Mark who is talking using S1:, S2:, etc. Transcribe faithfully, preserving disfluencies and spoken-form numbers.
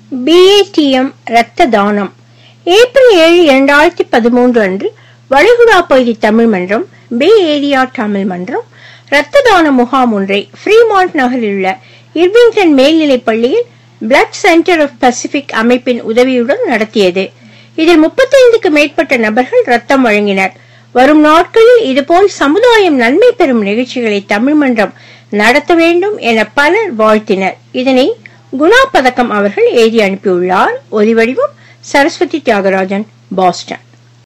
S1: B A D M இரத்த தானம். April ஏழு இரண்டாயிரத்தி பதிமூன்று அன்று வளைகுடா பகுதி தமிழ் மன்றம், பே ஏரியா தமிழ் மன்றம் இரத்த தான முகாம் ஒன்றை ஃப்ரீமான்ட் நகரில் உள்ள இர்விங்டன் மேல்நிலைப் பள்ளியில் பிளட் சென்டர் ஆஃப் பசிபிக் அமைப்பின் உதவியுடன் நடத்தியது. இதில் முப்பத்தி ஐந்துக்கு மேற்பட்ட நபர்கள் ரத்தம் வழங்கினர். வரும் நாட்களில் இதுபோல் சமுதாயம் நன்மை பெறும் நிகழ்ச்சிகளை தமிழ் மன்றம் நடத்த வேண்டும் என பலர் வாழ்த்தினர். இதனை குணா பதக்கம் அவர்கள் எழுதி அனுப்பியுள்ளார். ஒலி வடிவம் சரஸ்வதி தியாகராஜன், பாஸ்டன்.